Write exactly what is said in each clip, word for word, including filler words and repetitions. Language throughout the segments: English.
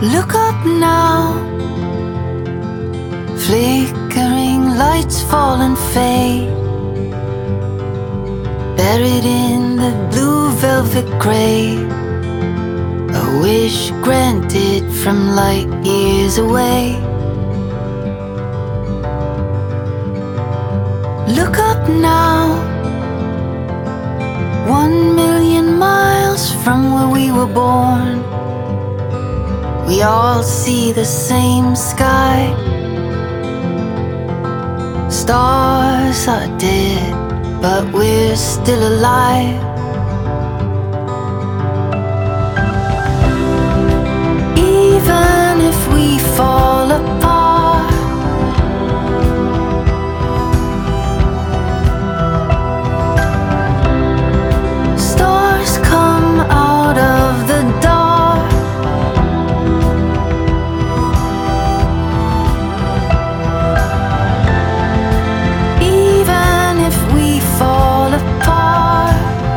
Look up now, flickering lights fall and fade, buried in the blue velvet grave, a wish granted from light years away. Look up now, one million miles from where we were born. We all see the same sky. Stars are dead, but we're still alive. Even if we fall apart, stars come out of the dark. Fall apart,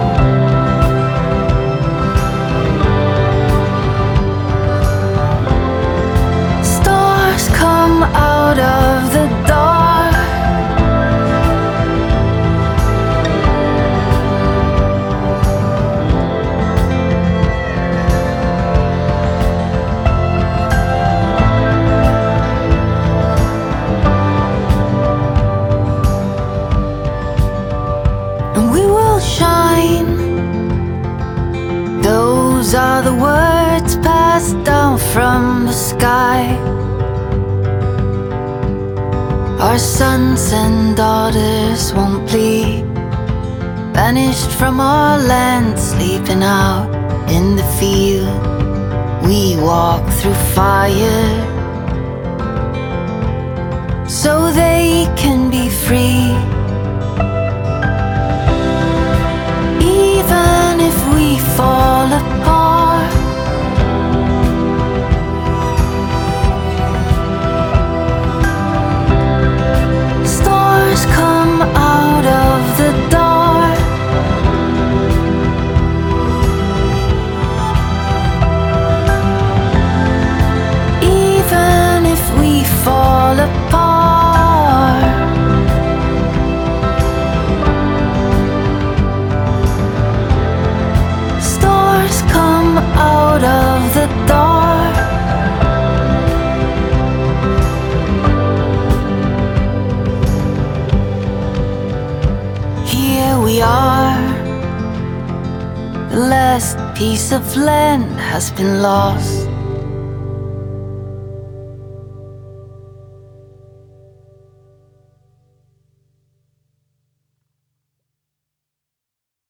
stars come out of the dark. And we will shine. Those are the words passed down from the sky. Our sons and daughters won't bleed, banished from our land, sleeping out in the field. We walk through fire so they can be free. Even if we fall apart, stars come out of the dark. Even if we fall apart, come out of the dark. Here we are, the last piece of land has been lost.